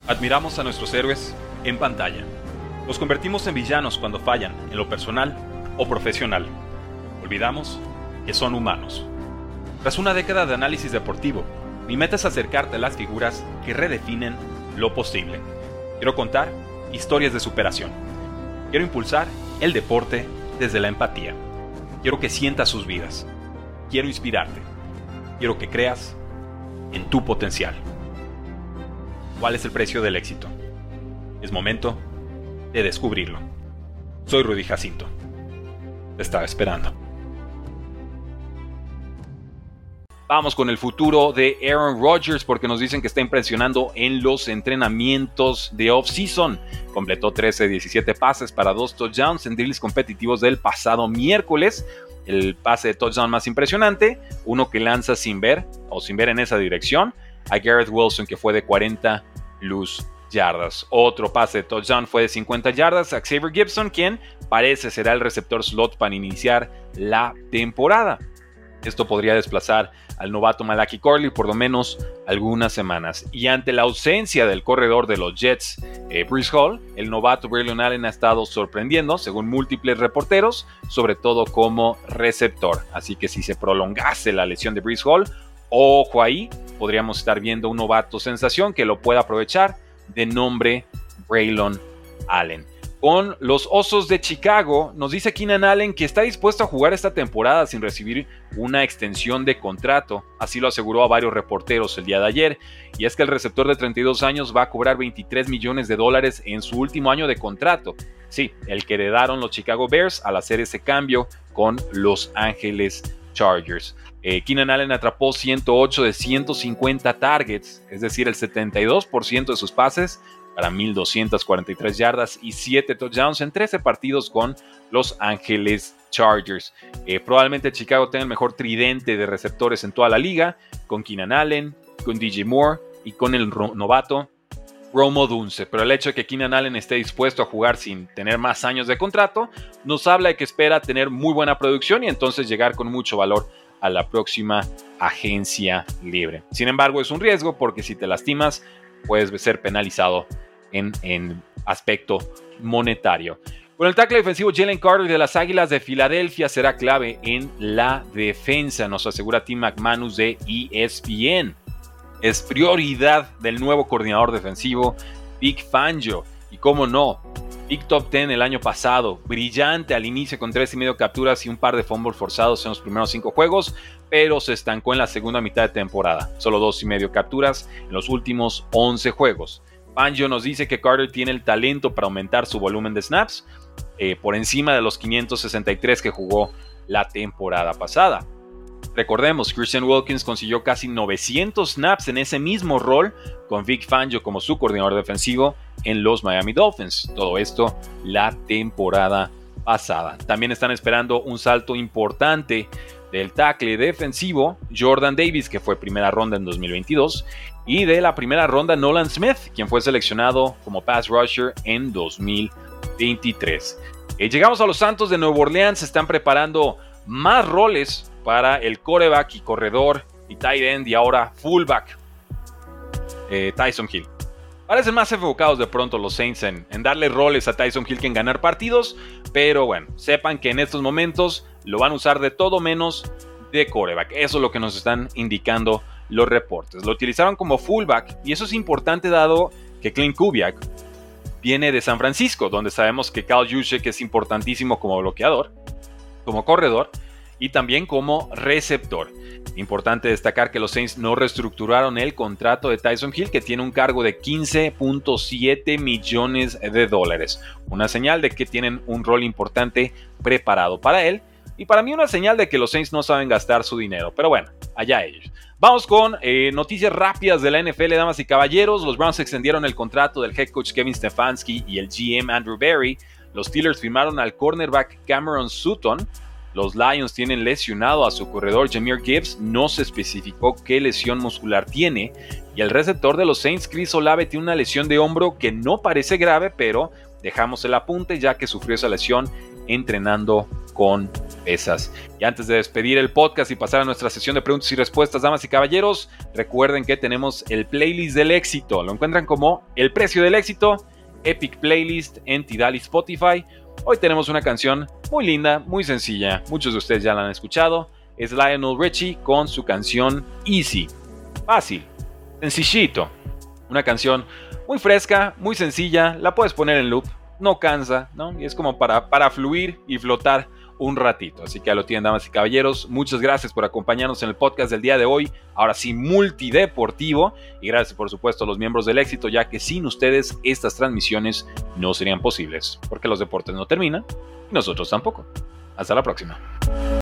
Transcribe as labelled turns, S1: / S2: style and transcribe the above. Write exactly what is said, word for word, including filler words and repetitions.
S1: Admiramos a nuestros héroes en pantalla. Los convertimos en villanos cuando fallan, en lo personal o profesional. Olvidamos que son humanos. Tras una década de análisis deportivo, mi meta es acercarte a las figuras que redefinen lo posible. Quiero contar historias de superación. Quiero impulsar el deporte desde la empatía. Quiero que sientas sus vidas. Quiero inspirarte. Quiero que creas en tu potencial. ¿Cuál es el precio del éxito? Es momento de descubrirlo. Soy Rudy Jacinto. Te estaba esperando. Vamos con el futuro de Aaron Rodgers porque nos dicen que está impresionando en los entrenamientos de off-season. Completó trece de diecisiete pases para dos touchdowns en drills competitivos del pasado miércoles. El pase de touchdown más impresionante, uno que lanza sin ver o sin ver en esa dirección a Garrett Wilson, que fue de cuarenta luz yardas. Otro pase de touchdown fue de cincuenta yardas a Xavier Gipson, quien parece será el receptor slot para iniciar la temporada. Esto podría desplazar al novato Malachi Corley por lo menos algunas semanas. Y ante la ausencia del corredor de los Jets, eh, Breece Hall, el novato Braylon Allen ha estado sorprendiendo, según múltiples reporteros, sobre todo como receptor. Así que si se prolongase la lesión de Breece Hall, ojo ahí, podríamos estar viendo un novato sensación que lo pueda aprovechar, de nombre Braylon Allen. Con los Osos de Chicago, nos dice Keenan Allen que está dispuesto a jugar esta temporada sin recibir una extensión de contrato. Así lo aseguró a varios reporteros el día de ayer. Y es que el receptor de treinta y dos años va a cobrar veintitrés millones de dólares en su último año de contrato. Sí, el que heredaron los Chicago Bears al hacer ese cambio con Los Ángeles Chargers. Eh, Keenan Allen atrapó ciento ocho de ciento cincuenta targets, es decir, el setenta y dos por ciento de sus pases para mil doscientas cuarenta y tres yardas y siete touchdowns en trece partidos con Los Ángeles Chargers. Eh, probablemente Chicago tenga el mejor tridente de receptores en toda la liga, con Keenan Allen, con D J Moore y con el novato Rome Odunze. Pero el hecho de que Keenan Allen esté dispuesto a jugar sin tener más años de contrato nos habla de que espera tener muy buena producción y entonces llegar con mucho valor a la próxima agencia libre. Sin embargo, es un riesgo porque si te lastimas puedes ser penalizado en, en aspecto monetario. Con el tackle defensivo Jalen Carter de las Águilas de Filadelfia será clave en la defensa, nos asegura Tim McManus de E S P N. Es prioridad del nuevo coordinador defensivo Vic Fangio. Y cómo no, Big Top diez el año pasado, brillante al inicio con tres y medio capturas y un par de fumbles forzados en los primeros cinco juegos, pero se estancó en la segunda mitad de temporada, solo dos y medio capturas en los últimos once juegos. Fangio nos dice que Carter tiene el talento para aumentar su volumen de snaps eh, por encima de los quinientos sesenta y tres que jugó la temporada pasada. Recordemos, Christian Wilkins consiguió casi novecientos snaps en ese mismo rol con Vic Fangio como su coordinador defensivo en los Miami Dolphins. Todo esto la temporada pasada. También están esperando un salto importante del tackle defensivo Jordan Davis, que fue primera ronda en dos mil veintidós, y de la primera ronda Nolan Smith, quien fue seleccionado como pass rusher en dos mil veintitrés. Eh, llegamos a los Santos de Nueva Orleans, se están preparando más roles para el quarterback y corredor y tight end y ahora fullback eh, Tyson Hill. Parecen más enfocados de pronto los Saints en, en darle roles a Tyson Hill que en ganar partidos, pero bueno, sepan que en estos momentos lo van a usar de todo menos de quarterback. Eso es lo que nos están indicando los reportes. Lo utilizaron como fullback y eso es importante dado que Clint Kubiak viene de San Francisco, donde sabemos que Kyle Juszczyk es importantísimo como bloqueador, como corredor y también como receptor. Importante destacar que los Saints no reestructuraron el contrato de Tyson Hill, que tiene un cargo de quince punto siete millones de dólares. Una señal de que tienen un rol importante preparado para él. Y para mí una señal de que los Saints no saben gastar su dinero. Pero bueno, allá ellos. Vamos con eh, noticias rápidas de la N F L, damas y caballeros. Los Browns extendieron el contrato del head coach Kevin Stefanski y el G M Andrew Berry. Los Steelers firmaron al cornerback Cameron Sutton. Los Lions tienen lesionado a su corredor Jahmyr Gibbs, no se especificó qué lesión muscular tiene, y el receptor de los Saints Chris Olave tiene una lesión de hombro que no parece grave, pero dejamos el apunte ya que sufrió esa lesión entrenando con pesas. Y antes de despedir el podcast y pasar a nuestra sesión de preguntas y respuestas, damas y caballeros, recuerden que tenemos el playlist del éxito. Lo encuentran como El Precio del Éxito, Epic Playlist en Tidal y Spotify. Hoy tenemos una canción muy linda, muy sencilla. Muchos de ustedes ya la han escuchado. Es Lionel Richie con su canción Easy. Fácil, sencillito. Una canción muy fresca, muy sencilla. La puedes poner en loop, no cansa, ¿no? Y es como para, para fluir y flotar un ratito. Así que ya lo tienen, damas y caballeros. Muchas gracias por acompañarnos en el podcast del día de hoy. Ahora sí, multideportivo. Y gracias, por supuesto, a los miembros del éxito, ya que sin ustedes estas transmisiones no serían posibles. Porque los deportes no terminan y nosotros tampoco. Hasta la próxima.